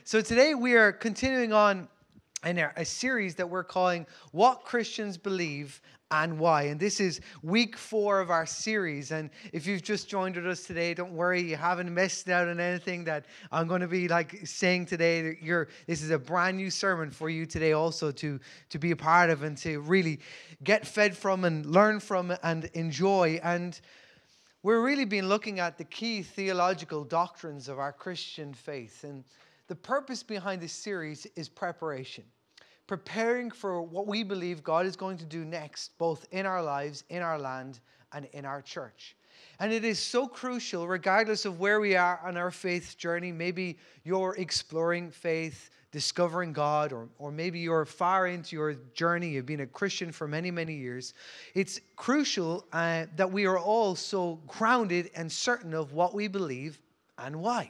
So today we are continuing on in a series that we're calling What Christians Believe and Why. And this is week 4 of our series. And if you've just joined with us today, don't worry, you haven't missed out on anything that I'm going to be saying today. This is a brand new sermon for you today also to be a part of and to really get fed from and learn from and enjoy. And we're really been looking at the key theological doctrines of our Christian faith. And the purpose behind this series is preparation. Preparing for what we believe God is going to do next, both in our lives, in our land, and in our church. And it is so crucial, regardless of where we are on our faith journey. Maybe you're exploring faith, discovering God, or maybe you're far into your journey. You've been a Christian for many, many years. It's crucial that we are all so grounded and certain of what we believe and why.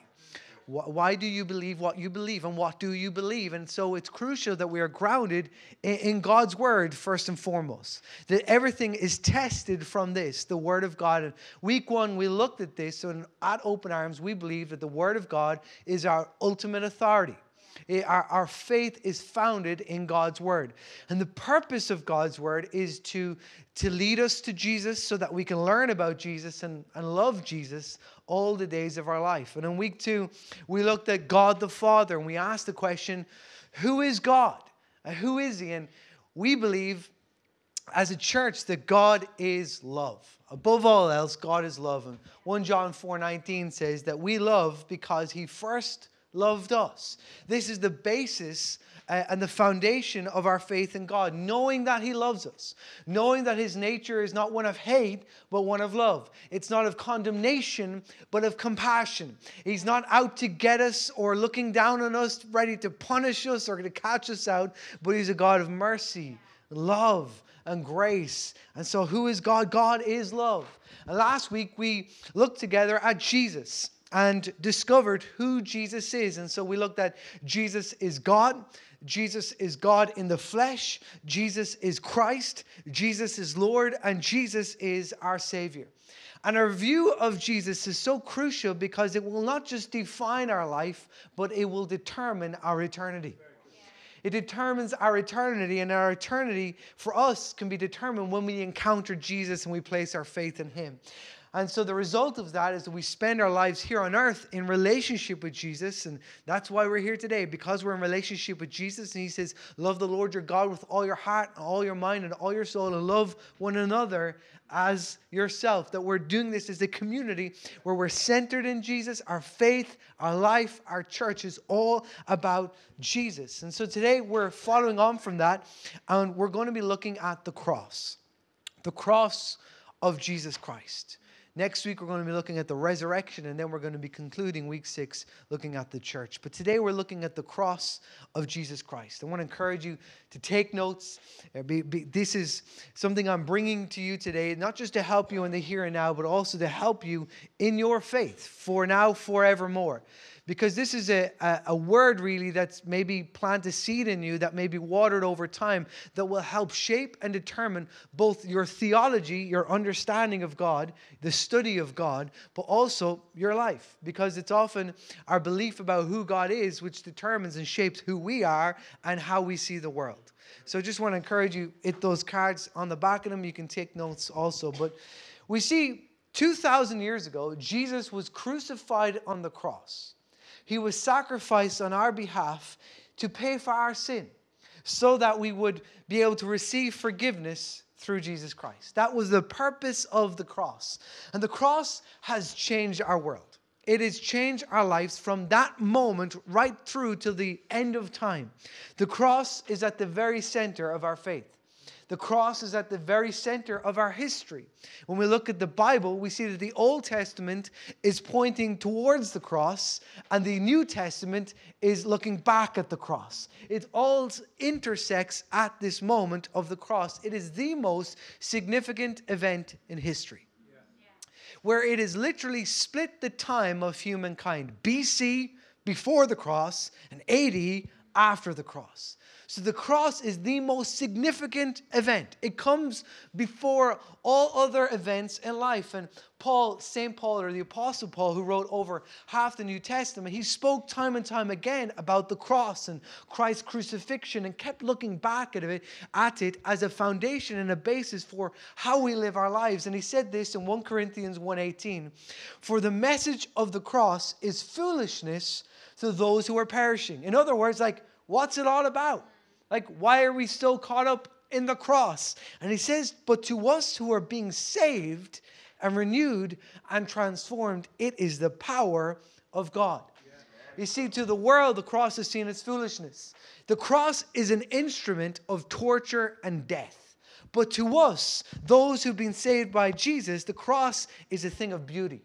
Why do you believe what you believe, and what do you believe? And so it's crucial that we are grounded in God's word first and foremost. That everything is tested from this, the word of God. And week 1, we looked at this. So at Open Arms, we believe that the word of God is our ultimate authority. Our faith is founded in God's word. And the purpose of God's word is to lead us to Jesus so that we can learn about Jesus and love Jesus all the days of our life. And in week 2, we looked at God the Father, and we asked the question, who is God? Who is he? And we believe as a church that God is love. Above all else, God is love. And 1 John 4:19 says that we love because he first loved us. This is the basis and the foundation of our faith in God, knowing that he loves us, knowing that his nature is not one of hate, but one of love. It's not of condemnation, but of compassion. He's not out to get us or looking down on us, ready to punish us or to catch us out, but he's a God of mercy, love, and grace. And so who is God? God is love. And last week we looked together at Jesus and discovered who Jesus is. And so we looked at Jesus is God. Jesus is God in the flesh. Jesus is Christ. Jesus is Lord. And Jesus is our Savior. And our view of Jesus is so crucial because it will not just define our life, but it will determine our eternity. It determines our eternity, and our eternity for us can be determined when we encounter Jesus and we place our faith in him. And so the result of that is that we spend our lives here on earth in relationship with Jesus. And that's why we're here today, because we're in relationship with Jesus. And he says, love the Lord your God with all your heart, and all your mind, and all your soul, and love one another as yourself. That we're doing this as a community where we're centered in Jesus. Our faith, our life, our church is all about Jesus. And so today we're following on from that, and we're going to be looking at the cross of Jesus Christ. Next week, we're going to be looking at the resurrection, and then we're going to be concluding week 6, looking at the church. But today, we're looking at the cross of Jesus Christ. I want to encourage you to take notes. This is something I'm bringing to you today, not just to help you in the here and now, but also to help you in your faith for now, forevermore. Because this is a word really that's maybe plant a seed in you that may be watered over time that will help shape and determine both your theology, your understanding of God, the study of God, but also your life. Because it's often our belief about who God is which determines and shapes who we are and how we see the world. So I just want to encourage you, hit those cards on the back of them. You can take notes also. But we see 2,000 years ago, Jesus was crucified on the cross. He was sacrificed on our behalf to pay for our sin so that we would be able to receive forgiveness through Jesus Christ. That was the purpose of the cross. And the cross has changed our world. It has changed our lives from that moment right through to the end of time. The cross is at the very center of our faith. The cross is at the very center of our history. When we look at the Bible, we see that the Old Testament is pointing towards the cross, and the New Testament is looking back at the cross. It all intersects at this moment of the cross. It is the most significant event in history, where it has literally split the time of humankind. BC, before the cross, and AD, after the cross. So the cross is the most significant event. It comes before all other events in life. And Paul, St. Paul, or the Apostle Paul, who wrote over half the New Testament, he spoke time and time again about the cross and Christ's crucifixion and kept looking back at it as a foundation and a basis for how we live our lives. And he said this in 1 Corinthians 1:18, "For the message of the cross is foolishness to those who are perishing." In other words, like, what's it all about? Like, why are we so caught up in the cross? And he says, but to us who are being saved and renewed and transformed, it is the power of God. You see, to the world, the cross is seen as foolishness. The cross is an instrument of torture and death. But to us, those who've been saved by Jesus, the cross is a thing of beauty.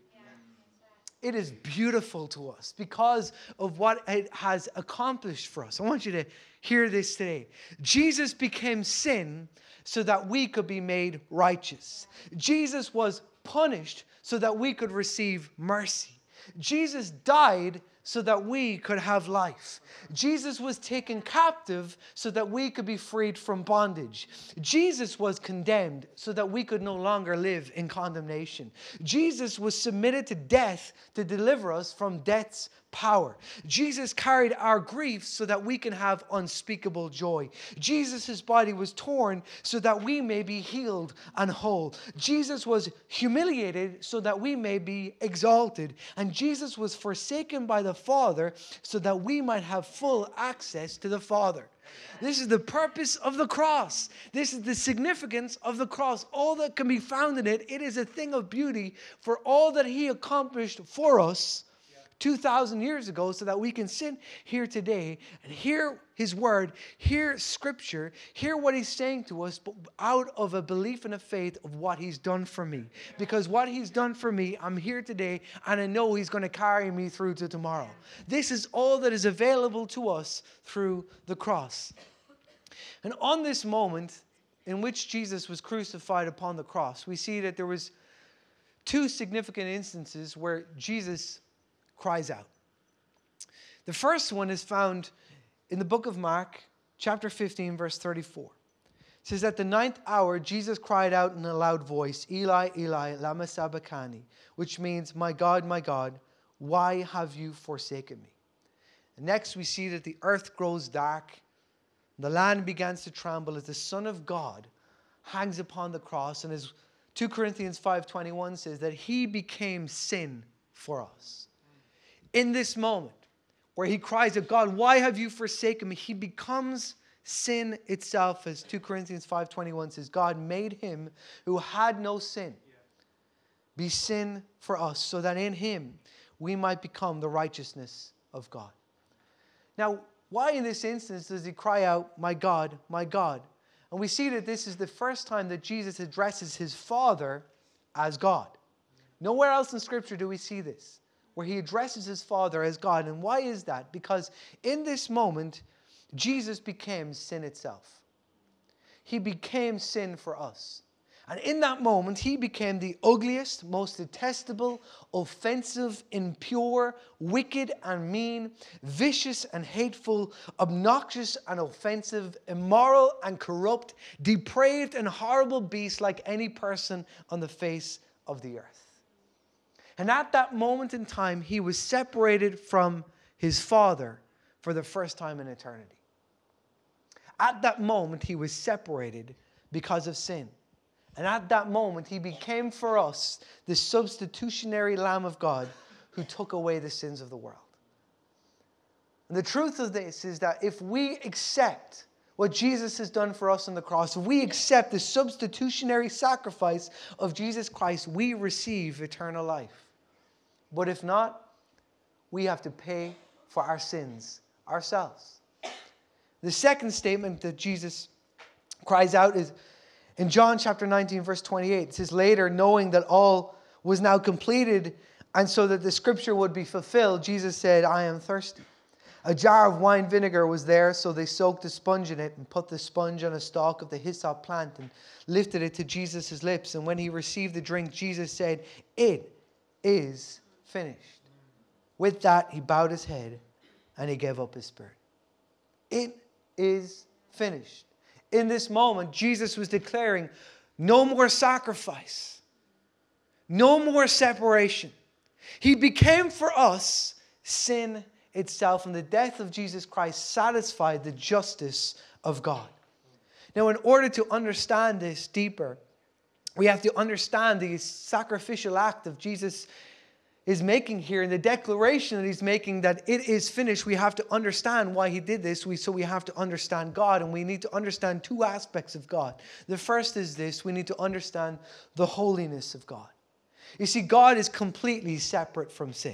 It is beautiful to us because of what it has accomplished for us. I want you to hear this today. Jesus became sin so that we could be made righteous. Jesus was punished so that we could receive mercy. Jesus died so that we could have life. Jesus was taken captive so that we could be freed from bondage. Jesus was condemned so that we could no longer live in condemnation. Jesus was submitted to death to deliver us from death's power. Jesus carried our grief so that we can have unspeakable joy. Jesus' body was torn so that we may be healed and whole. Jesus was humiliated so that we may be exalted. And Jesus was forsaken by the Father so that we might have full access to the Father. This is the purpose of the cross. This is the significance of the cross. All that can be found in it, it is a thing of beauty for all that He accomplished for us 2,000 years ago so that we can sit here today and hear His word, hear Scripture, hear what He's saying to us, but out of a belief and a faith of what He's done for me. Because what He's done for me, I'm here today and I know He's going to carry me through to tomorrow. This is all that is available to us through the cross. And on this moment in which Jesus was crucified upon the cross, we see that there was two significant instances where Jesus cries out. The first one is found in the book of Mark, chapter 15, verse 34. It says, at the 9th hour, Jesus cried out in a loud voice, Eli, Eli, lama sabachthani, which means, my God, why have you forsaken me? And next we see that the earth grows dark, the land begins to tremble as the Son of God hangs upon the cross. And as 2 Corinthians 5:21 says, that He became sin for us. In this moment where He cries out, God, why have you forsaken me? He becomes sin itself, as 2 Corinthians 5:21 says, God made Him who had no sin be sin for us, so that in Him we might become the righteousness of God. Now, why in this instance does He cry out, my God, my God? And we see that this is the first time that Jesus addresses His Father as God. Nowhere else in Scripture do we see this, where He addresses His Father as God. And why is that? Because in this moment, Jesus became sin itself. He became sin for us. And in that moment, He became the ugliest, most detestable, offensive, impure, wicked and mean, vicious and hateful, obnoxious and offensive, immoral and corrupt, depraved and horrible beast like any person on the face of the earth. And at that moment in time, He was separated from His Father for the first time in eternity. At that moment, He was separated because of sin. And at that moment, He became for us the substitutionary Lamb of God who took away the sins of the world. And the truth of this is that if we accept what Jesus has done for us on the cross, if we accept the substitutionary sacrifice of Jesus Christ, we receive eternal life. But if not, we have to pay for our sins ourselves. The second statement that Jesus cries out is in John chapter 19, verse 28. It says, later, knowing that all was now completed, and so that the scripture would be fulfilled, Jesus said, I am thirsty. A jar of wine vinegar was there, so they soaked a sponge in it and put the sponge on a stalk of the hyssop plant and lifted it to Jesus' lips. And when He received the drink, Jesus said, it is finished. With that, He bowed His head and He gave up His spirit. It is finished. In this moment, Jesus was declaring no more sacrifice, no more separation. He became for us sin itself, and the death of Jesus Christ satisfied the justice of God. Now, in order to understand this deeper, we have to understand the sacrificial act of Jesus is making here, and the declaration that he's making that it is finished. We have to understand why he did this. So we have to understand God, and we need to understand two aspects of God. The first is this: we need to understand the holiness of God. You see, God is completely separate from sin.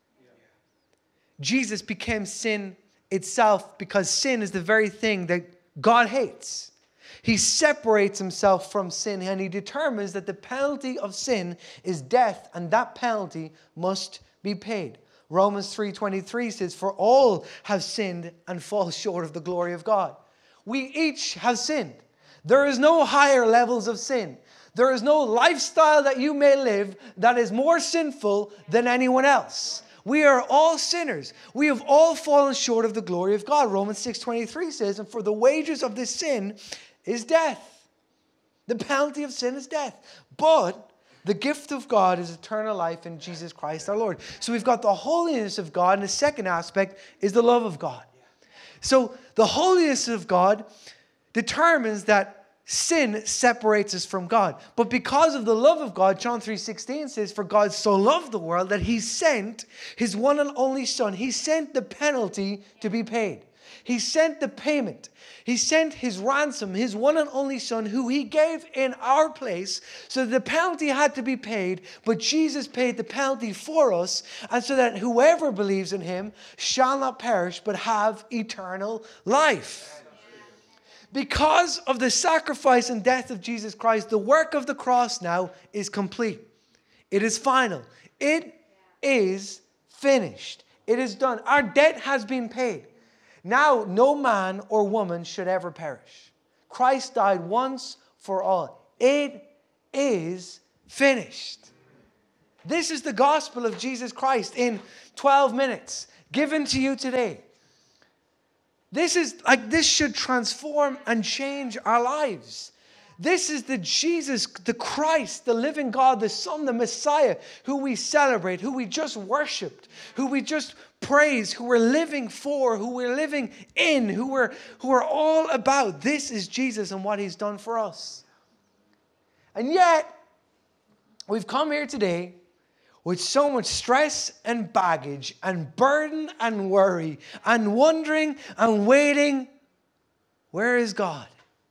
Jesus became sin itself because sin is the very thing that God hates. He separates himself from sin, and he determines that the penalty of sin is death, and that penalty must be paid. Romans 3:23 says, "For all have sinned and fall short of the glory of God." We each have sinned. There is no higher levels of sin. There is no lifestyle that you may live that is more sinful than anyone else. We are all sinners. We have all fallen short of the glory of God. Romans 6:23 says, "And for the wages of this sin is death." The penalty of sin is death. But the gift of God is eternal life in Jesus Christ our Lord. So we've got the holiness of God, and the second aspect is the love of God. So the holiness of God determines that sin separates us from God. But because of the love of God, John 3:16 says, "For God so loved the world that he sent his one and only Son." He sent the penalty to be paid. He sent the payment. He sent his ransom, his one and only Son, who he gave in our place. So the penalty had to be paid, but Jesus paid the penalty for us, and so that whoever believes in him shall not perish, but have eternal life. Because of the sacrifice and death of Jesus Christ, the work of the cross now is complete. It is final. It is finished. It is done. Our debt has been paid. Now, no man or woman should ever perish. Christ died once for all. It is finished. This is the gospel of Jesus Christ in 12 minutes, given to you today. This should transform and change our lives. This is the Jesus, the Christ, the living God, the Son, the Messiah, who we celebrate, who we just worshiped, who we just praise, who we're living for, who we're living in, who we're all about. This is Jesus and what he's done for us. And yet, we've come here today with so much stress and baggage and burden and worry and wondering and waiting. Where is God?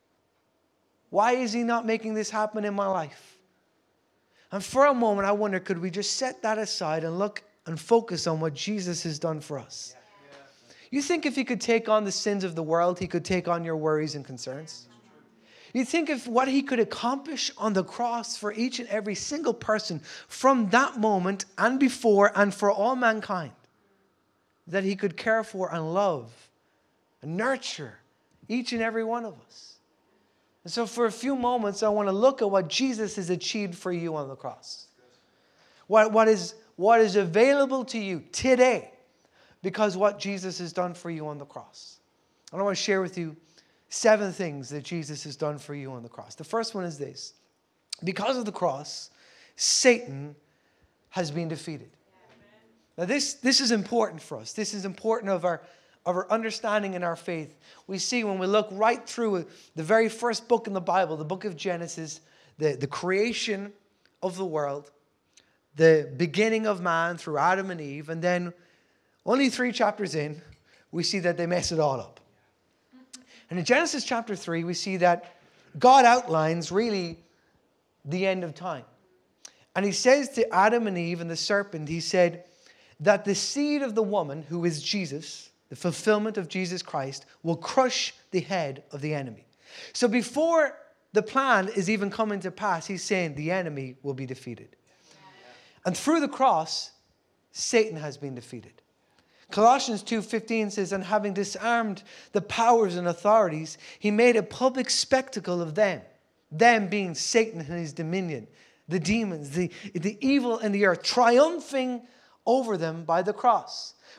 Why is he not making this happen in my life? And for a moment, I wonder, could we just set that aside and look and focus on what Jesus has done for us? You think if he could take on the sins of the world, he could take on your worries and concerns? You think of what he could accomplish on the cross for each and every single person from that moment and before and for all mankind, that he could care for and love and nurture each and every one of us. And so for a few moments, I want to look at what Jesus has achieved for you on the cross. What is available to you today because what Jesus has done for you on the cross. And I want to share with you 7 things that Jesus has done for you on the cross. The first one is this: because of the cross, Satan has been defeated. Now this is important for us. This is important of our understanding and our faith. We see when we look right through the very first book in the Bible, the book of Genesis, the creation of the world, the beginning of man through Adam and Eve, and then only 3 chapters in, we see that they mess it all up. And in Genesis chapter 3, we see that God outlines really the end of time. And he says to Adam and Eve and the serpent, he said that the seed of the woman, who is Jesus, the fulfillment of Jesus Christ, will crush the head of the enemy. So before the plan is even coming to pass, he's saying the enemy will be defeated. And through the cross, Satan has been defeated. Colossians 2:15 says, "And having disarmed the powers and authorities, he made a public spectacle of them." Them being Satan and his dominion, the demons, the evil in the earth, triumphing over them by the cross.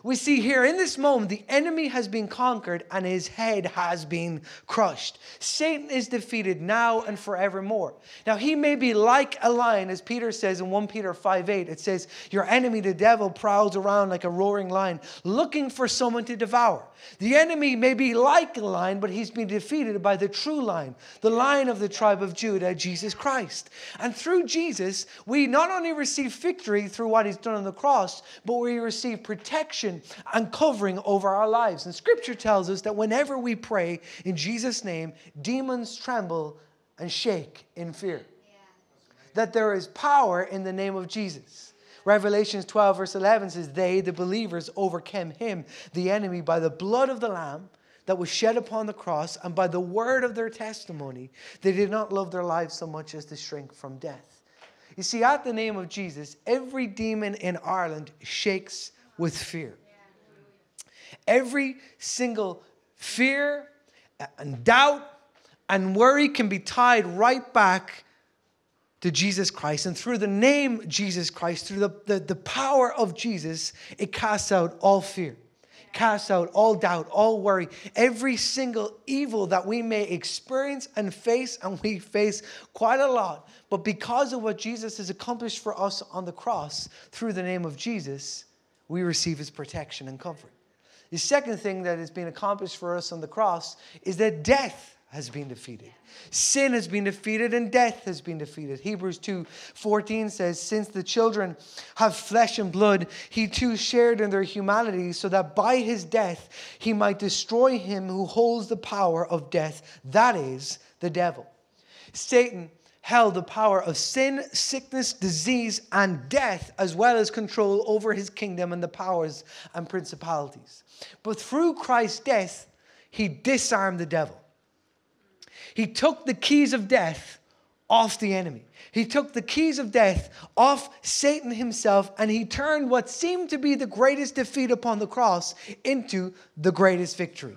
We see here in this moment, the enemy has been conquered and his head has been crushed. Satan is defeated now and forevermore. Now, he may be like a lion, as Peter says in 1 Peter 5:8. It says, your enemy, the devil, prowls around like a roaring lion, looking for someone to devour. The enemy may be like a lion, but he's been defeated by the true lion, the Lion of the tribe of Judah, Jesus Christ. And through Jesus, we not only receive victory through what he's done on the cross, but we receive protection and covering over our lives. And Scripture tells us that whenever we pray in Jesus' name, demons tremble and shake in fear. That there is power in the name of Jesus. Revelations 12 verse 11 says, they, the believers, overcame him, the enemy, by the blood of the Lamb that was shed upon the cross, and by the word of their testimony. They did not love their lives so much as to shrink from death. You see, at the name of Jesus, every demon in Ireland shakes with fear. Every single fear and doubt and worry can be tied right back to Jesus Christ. And through the name Jesus Christ, through the power of Jesus, it casts out all fear, casts out all doubt, all worry, every single evil that we may experience and face, and we face quite a lot. But because of what Jesus has accomplished for us on the cross, through the name of Jesus, we receive his protection and comfort. The second thing that has been accomplished for us on the cross is that death has been defeated. Sin has been defeated and death has been defeated. Hebrews 2:14 says, since the children have flesh and blood, he too shared in their humanity, so that by his death he might destroy him who holds the power of death, that is, the devil. Satan held the power of sin, sickness, disease, and death, as well as control over his kingdom and the powers and principalities. But through Christ's death, he disarmed the devil. He took the keys of death off the enemy. He took the keys of death off Satan himself, and he turned what seemed to be the greatest defeat upon the cross into the greatest victory.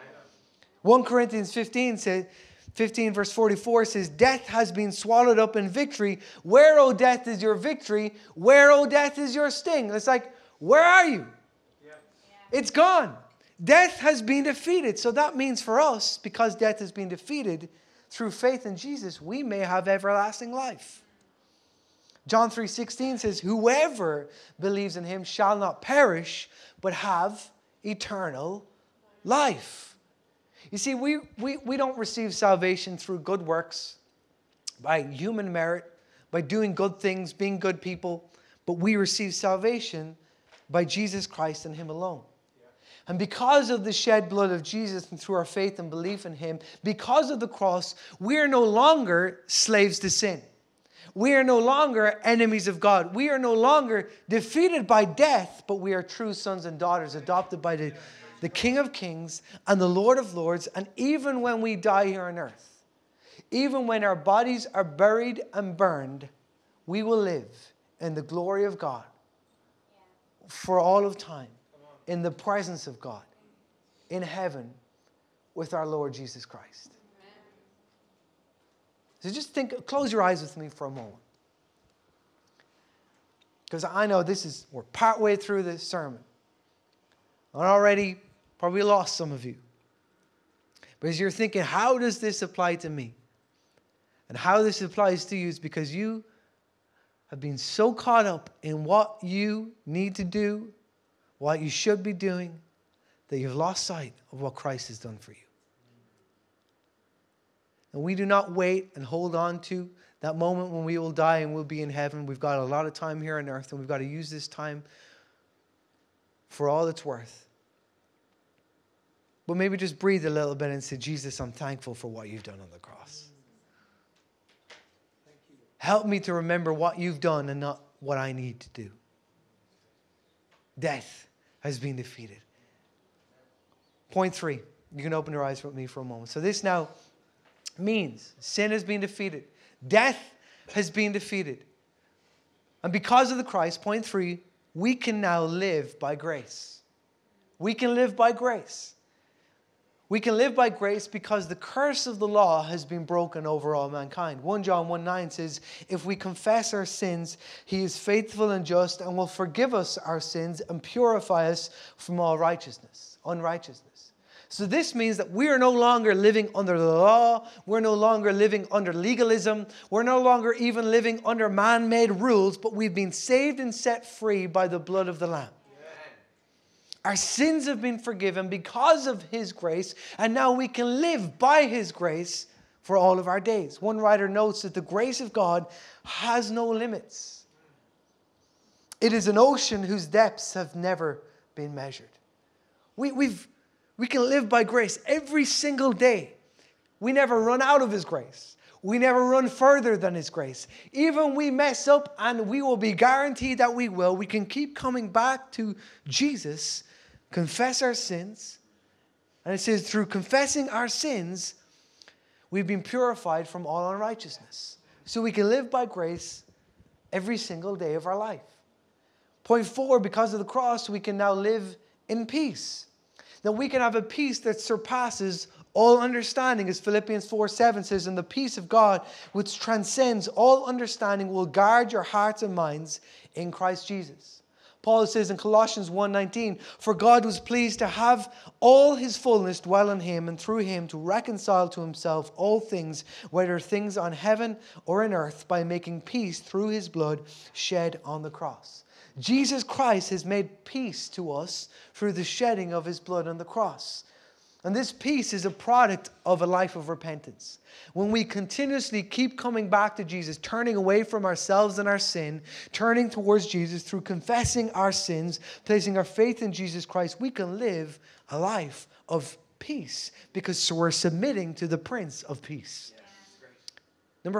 1 Corinthians 15 verse 44 says, death has been swallowed up in victory. Where, O death, is your victory? Where, O death, is your sting? It's like, where are you? It's gone. Death has been defeated. So that means for us, because death has been defeated, through faith in Jesus, we may have everlasting life. John 3:16 says, whoever believes in him shall not perish, but have eternal life. You see, we don't receive salvation through good works, by human merit, by doing good things, being good people, but we receive salvation by Jesus Christ and him alone. And because of the shed blood of Jesus and through our faith and belief in him, because of the cross, we are no longer slaves to sin. We are no longer enemies of God. We are no longer defeated by death, but we are true sons and daughters adopted by the King of Kings and the Lord of Lords. And even when we die here on earth, even when our bodies are buried and burned, we will live in the glory of God for all of time, in the presence of God, in heaven, with our Lord Jesus Christ. So just close your eyes with me for a moment. Because I know we're partway through this sermon. I already probably lost some of you. But as you're thinking, how does this apply to me? And how this applies to you is because you have been so caught up in what you need to do, what you should be doing, that you've lost sight of what Christ has done for you. And we do not wait and hold on to that moment when we will die and we'll be in heaven. We've got a lot of time here on earth, and we've got to use this time for all it's worth. But maybe just breathe a little bit and say, Jesus, I'm thankful for what you've done on the cross. Help me to remember what you've done and not what I need to do. Death has been defeated. Point 3. You can open your eyes with me for a moment. So this now means sin has been defeated. Death has been defeated. And because of the Christ, point 3, we can now live by grace. We can live by grace. We can live by grace because the curse of the law has been broken over all mankind. 1 John 1:9 says, if we confess our sins, he is faithful and just and will forgive us our sins and purify us from all unrighteousness. So this means that we are no longer living under the law. We're no longer living under legalism. We're no longer even living under man-made rules, but we've been saved and set free by the blood of the Lamb. Our sins have been forgiven because of his grace, and now we can live by his grace for all of our days. One writer notes that the grace of God has no limits. It is an ocean whose depths have never been measured. We can live by grace every single day. We never run out of his grace. We never run further than his grace. Even we mess up, and we will be guaranteed that we will. We can keep coming back to Jesus, confess our sins. And it says, through confessing our sins, we've been purified from all unrighteousness. So we can live by grace every single day of our life. Point 4, because of the cross, we can now live in peace. Now we can have a peace that surpasses all understanding, as Philippians 4:7 says, and the peace of God, which transcends all understanding, will guard your hearts and minds in Christ Jesus. Paul says in Colossians 1:19, for God was pleased to have all his fullness dwell in him, and through him to reconcile to himself all things, whether things on heaven or in earth, by making peace through his blood shed on the cross. Jesus Christ has made peace to us through the shedding of his blood on the cross. And this peace is a product of a life of repentance. When we continuously keep coming back to Jesus, turning away from ourselves and our sin, turning towards Jesus through confessing our sins, placing our faith in Jesus Christ, we can live a life of peace because we're submitting to the Prince of Peace. Number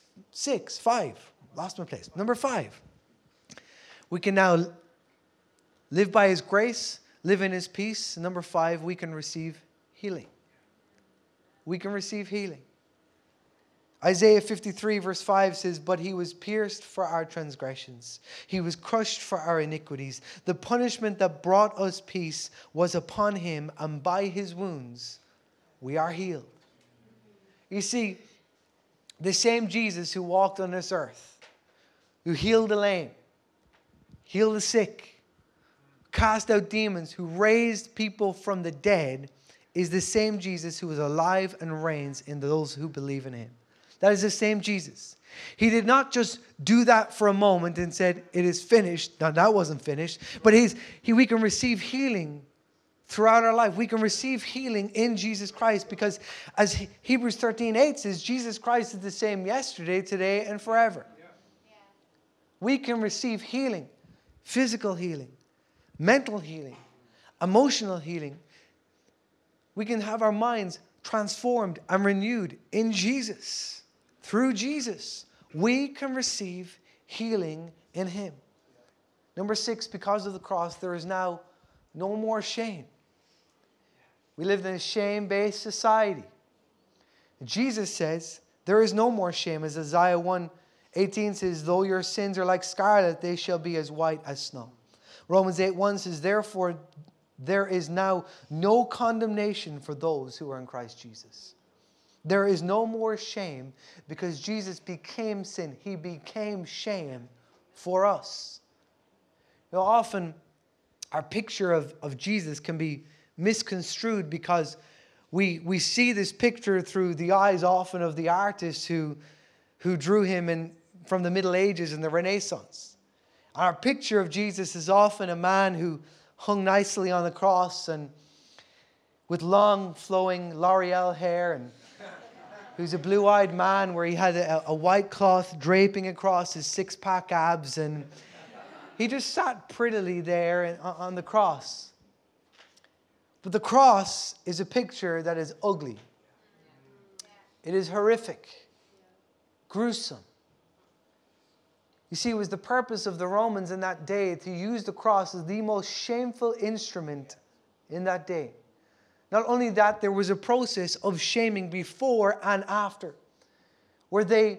5. Lost my place. Number 5. We can now live by his grace, live in his peace. Number 5, we can receive healing. We can receive healing. Isaiah 53 verse 5 says, but he was pierced for our transgressions. He was crushed for our iniquities. The punishment that brought us peace was upon him, and by his wounds we are healed. You see, the same Jesus who walked on this earth, who healed the lame, healed the sick, cast out demons, who raised people from the dead, is the same Jesus who is alive and reigns in those who believe in him. That is the same Jesus. He did not just do that for a moment and said, it is finished. Now, that wasn't finished. But we can receive healing throughout our life. We can receive healing in Jesus Christ because, as Hebrews 13:8 says, Jesus Christ is the same yesterday, today, and forever. We can receive healing, physical healing, mental healing, emotional healing. We can have our minds transformed and renewed in Jesus. Through Jesus, we can receive healing in him. Number 6, because of the cross, there is now no more shame. We live in a shame-based society. Jesus says there is no more shame. As Isaiah 1:18 says, though your sins are like scarlet, they shall be as white as snow. Romans 8:1 says, therefore, there is now no condemnation for those who are in Christ Jesus. There is no more shame because Jesus became sin. He became shame for us. You know, often our picture of Jesus can be misconstrued because we see this picture through the eyes often of the artists who drew him from the Middle Ages and the Renaissance. Our picture of Jesus is often a man who hung nicely on the cross and with long flowing L'Oreal hair, and who's a blue-eyed man where he had a white cloth draping across his six-pack abs, and he just sat prettily there on the cross. But the cross is a picture that is ugly. It is horrific, gruesome. You see, it was the purpose of the Romans in that day to use the cross as the most shameful instrument in that day. Not only that, there was a process of shaming before and after, where they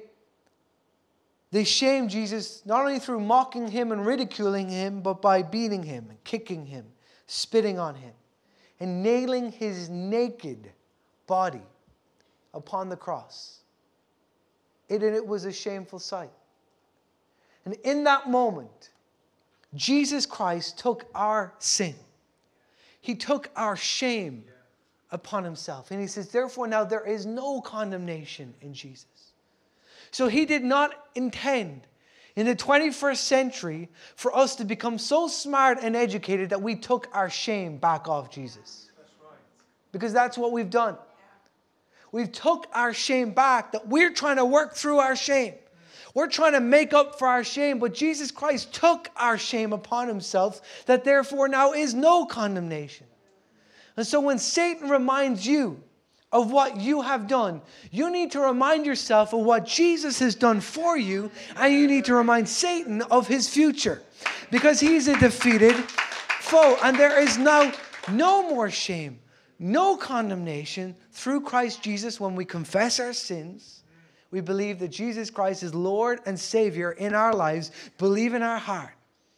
shamed Jesus not only through mocking him and ridiculing him, but by beating him and kicking him, spitting on him. and nailing his naked body upon the cross. It was a shameful sight. And in that moment, Jesus Christ took our sin. He took our shame upon himself. And he says, therefore now there is no condemnation in Jesus. So he did not intend in the 21st century for us to become so smart and educated that we took our shame back off Jesus. Because that's what we've done. We've took our shame back, that we're trying to work through our shame. We're trying to make up for our shame, but Jesus Christ took our shame upon himself, that therefore now is no condemnation. And so when Satan reminds you of what you have done, you need to remind yourself of what Jesus has done for you, and you need to remind Satan of his future, because he's a defeated foe, and there is now no more shame, no condemnation through Christ Jesus. When we confess our sins, we believe that Jesus Christ is Lord and Savior in our lives, believe in our heart,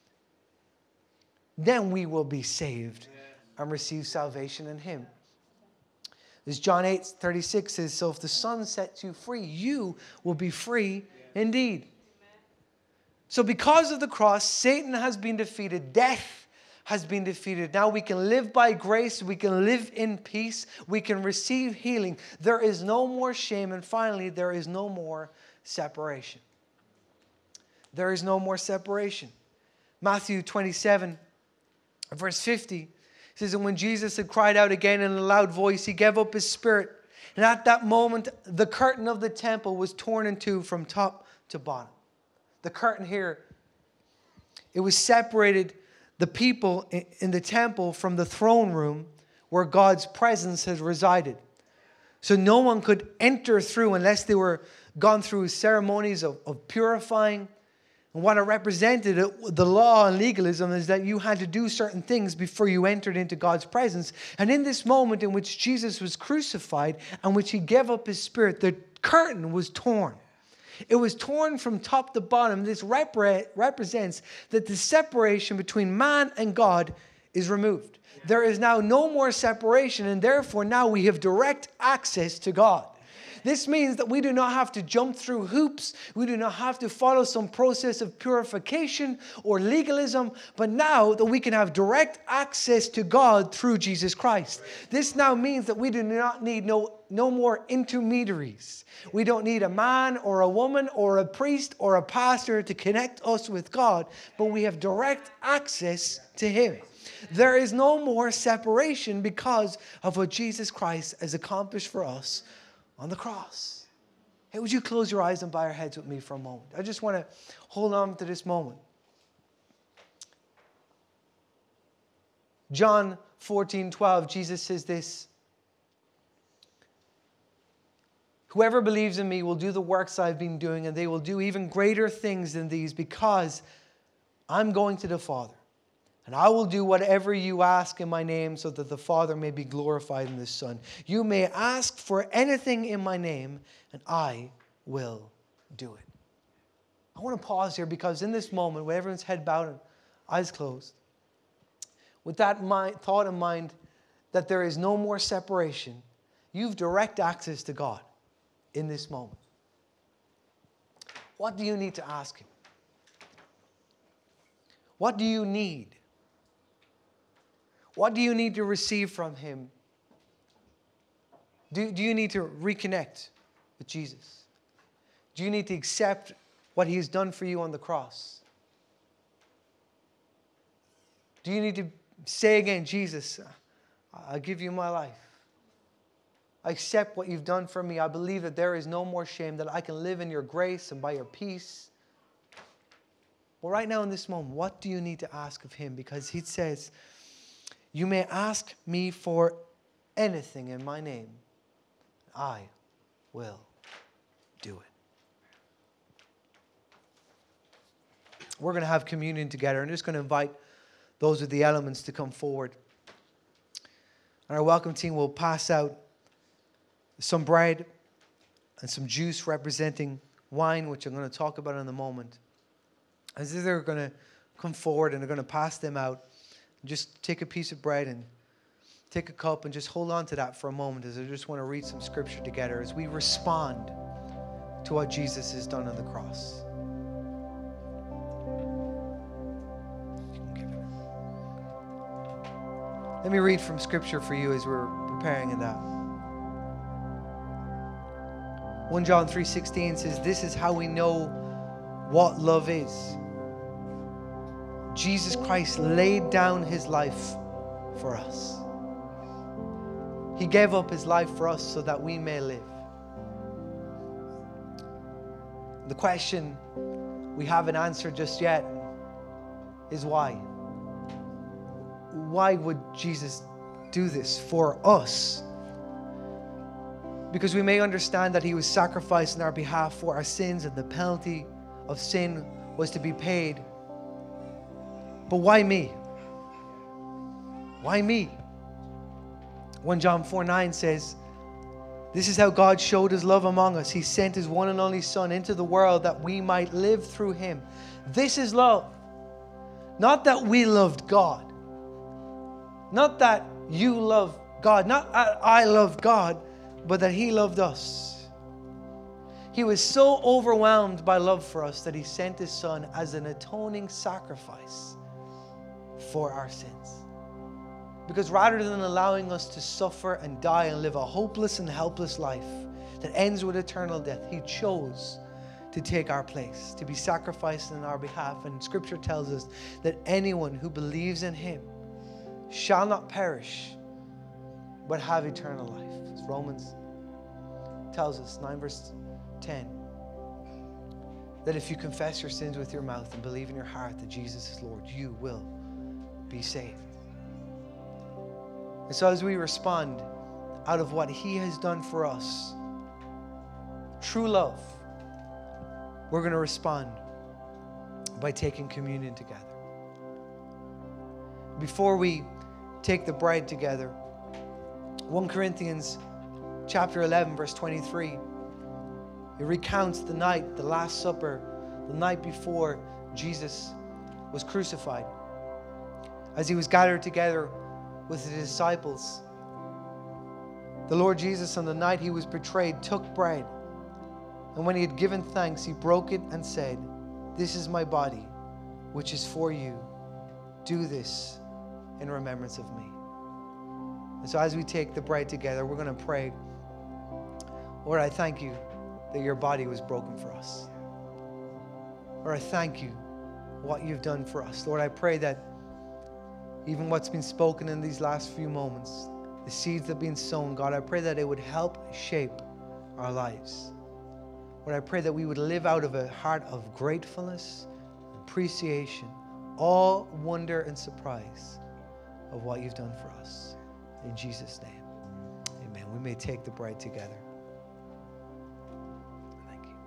then we will be saved and receive salvation in him. As John 8:36 says, so if the Son sets you free, you will be free indeed. So because of the cross, Satan has been defeated. Death has been defeated. Now we can live by grace. We can live in peace. We can receive healing. There is no more shame. And finally, there is no more separation. There is no more separation. Matthew 27, verse 50 says, and when Jesus had cried out again in a loud voice, he gave up his spirit. And at that moment, the curtain of the temple was torn in two from top to bottom. The curtain here, it was separated the people in the temple from the throne room where God's presence has resided. So no one could enter through unless they were gone through ceremonies of purifying. And what it represented, the law and legalism, is that you had to do certain things before you entered into God's presence. And in this moment in which Jesus was crucified and which he gave up his spirit, the curtain was torn. It was torn from top to bottom. This represents that the separation between man and God is removed. There is now no more separation, and therefore now we have direct access to God. This means that we do not have to jump through hoops. We do not have to follow some process of purification or legalism, but now that we can have direct access to God through Jesus Christ. This now means that we do not need no more intermediaries. We don't need a man or a woman or a priest or a pastor to connect us with God, but we have direct access to him. There is no more separation because of what Jesus Christ has accomplished for us on the cross. Hey, would you close your eyes and bow your heads with me for a moment? I just want to hold on to this moment. John 14:12, Jesus says this, whoever believes in me will do the works I've been doing, and they will do even greater things than these, because I'm going to the Father. And I will do whatever you ask in my name, so that the Father may be glorified in the Son. You may ask for anything in my name, and I will do it. I want to pause here, because in this moment, with everyone's head bowed and eyes closed, with that thought in mind that there is no more separation, you've direct access to God in this moment. What do you need to ask him? What do you need? What do you need to receive from him? Do you need to reconnect with Jesus? Do you need to accept what he's done for you on the cross? Do you need to say again, Jesus, I give you my life. I accept what you've done for me. I believe that there is no more shame, that I can live in your grace and by your peace. Well, right now in this moment, what do you need to ask of him? Because he says, you may ask me for anything in my name. I will do it. We're going to have communion together. I'm just going to invite those with the elements to come forward. And our welcome team will pass out some bread and some juice representing wine, which I'm going to talk about in a moment. As they're going to come forward and they're going to pass them out, just take a piece of bread and take a cup and just hold on to that for a moment, as I just want to read some scripture together as we respond to what Jesus has done on the cross. Let me read from scripture for you as we're preparing in that. 1 John 3:16 says, this is how we know what love is. Jesus Christ laid down his life for us. He gave up his life for us so that we may live. The question we haven't answered just yet is why? Why would Jesus do this for us? Because we may understand that he was sacrificed on our behalf for our sins, and the penalty of sin was to be paid. But why me? Why me? 1 John 4:9 says, this is how God showed his love among us. He sent his one and only Son into the world that we might live through him. This is love. Not that we loved God. Not that you love God. Not that I love God, but that he loved us. He was so overwhelmed by love for us that he sent his Son as an atoning sacrifice for our sins. Because rather than allowing us to suffer and die and live a hopeless and helpless life that ends with eternal death, he chose to take our place, to be sacrificed on our behalf. And Scripture tells us that anyone who believes in him shall not perish, but have eternal life. As Romans tells us, 9 verse 10, that if you confess your sins with your mouth and believe in your heart that Jesus is Lord, you will be saved. And so as we respond out of what he has done for us, true love, we're going to respond by taking communion together. Before we take the bread together, 1 Corinthians chapter 11, verse 23, it recounts the night, the Last Supper, the night before Jesus was crucified. As he was gathered together with his disciples, the Lord Jesus, on the night he was betrayed, took bread. And when he had given thanks, he broke it and said, this is my body, which is for you. Do this in remembrance of me. And so as we take the bread together, we're going to pray. Lord, I thank you that your body was broken for us. Lord, I thank you for what you've done for us. Lord, I pray that even what's been spoken in these last few moments, the seeds that have been sown, God, I pray that it would help shape our lives. Lord, I pray that we would live out of a heart of gratefulness, appreciation, awe, wonder, and surprise of what you've done for us. In Jesus' name, amen. We may take the bread together. Thank you.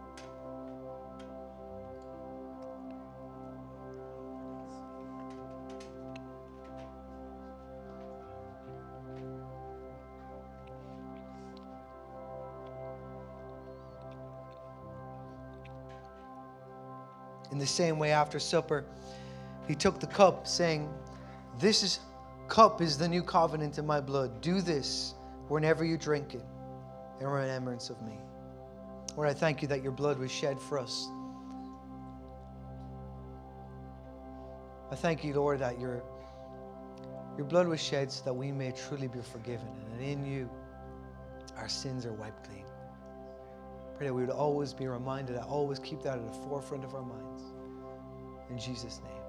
In the same way, after supper, he took the cup, saying, this cup is the new covenant in my blood. Do this whenever you drink it in remembrance of me. Lord, I thank you that your blood was shed for us. I thank you, Lord, that your blood was shed so that we may truly be forgiven, and that in you our sins are wiped clean. Pray that we would always be reminded, that always keep that at the forefront of our minds. In Jesus' name.